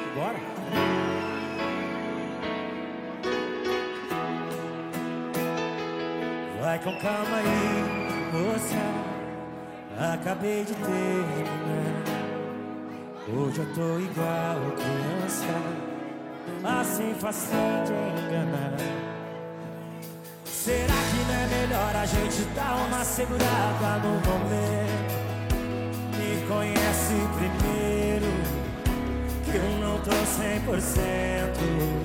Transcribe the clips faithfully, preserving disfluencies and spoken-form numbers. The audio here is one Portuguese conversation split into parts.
Bora? Vai com calma aí, moça. Acabei de terminar. Hoje eu tô igual criança, assim facinho de enganar. Será que não é melhor a gente dar uma segurada no momento? Me conhece primeiro, que eu não tô cem por cento.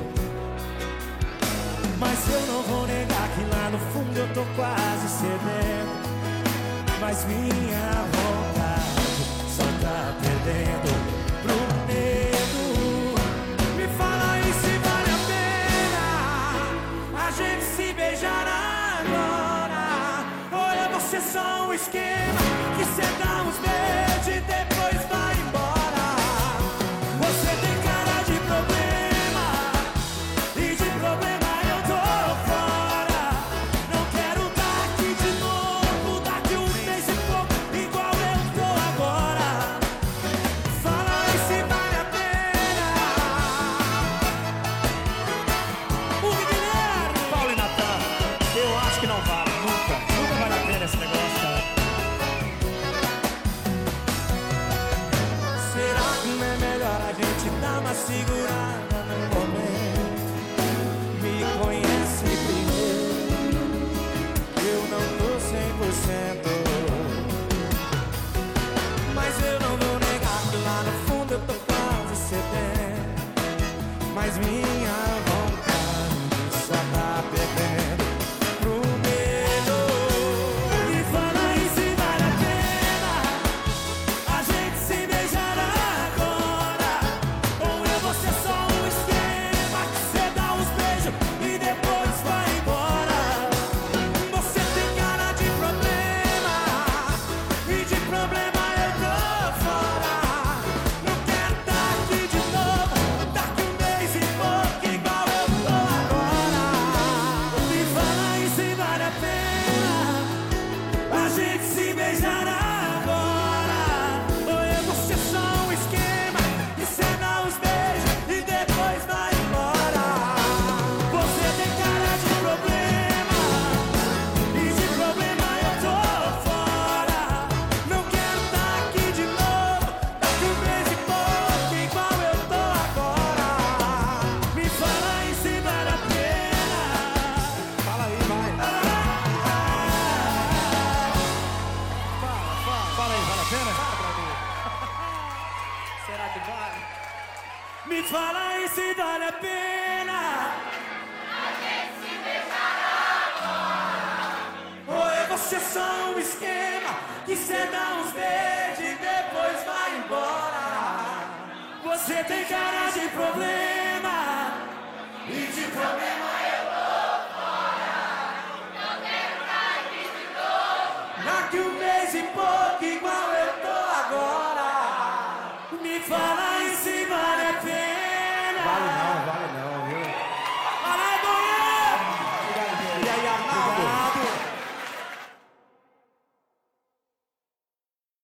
Mas eu não vou negar que lá no fundo eu tô quase cedendo. Mas minha vontade só tá perdendo pro medo. Me fala aí se vale a pena a gente se beijar agora, ou é você só um esquema que cê dá uns beijos e depois vai embora. Você tem cara de problema, e de problema eu tô fora. Não quero dar aqui de novo, daqui um mês e pouco, igual eu tô agora. Fala aí se vale a pena. O Guilherme, Paulo e Natan, eu acho que não vale, nunca, nunca vale a pena esse negócio, cara. Será que não é melhor a gente dar uma segurada no momento? Me conhece primeiro, eu não tô cem por cento. Mas eu não vou negar que lá no fundo eu tô quase cedendo. Mas minha vontade só tá perdendo pro medo. Me fala aí se vale a pena a gente se beijar agora, ou é você só um esquema que cê dá uns beijos e depois vai embora. Você tem cara de problema, e de problema eu tô fora. Não quero tá aqui de novo, daqui um mês e pouco, igual eu tô agora. Me fala aí se vale a pena a gente se beijar agora, ou é você só um esquema que cê dá uns beijos e depois vai embora. Você tem cara de problema, e de problema eu tô fora. Não quero tá aqui de novo, daqui um mês e pouco, igual eu tô agora. Me fala aí se vale a pena. Fala aí, vai. Fala aí, vale a pena? Será que vale? Me fala aí se vale a pena a gente se beijar agora, ou é você só um esquema que cê dá uns beijos e depois vai embora. Você tem cara de problema, e de problema eu tô fora. Não quero cair de novo, daqui um mês e pouco.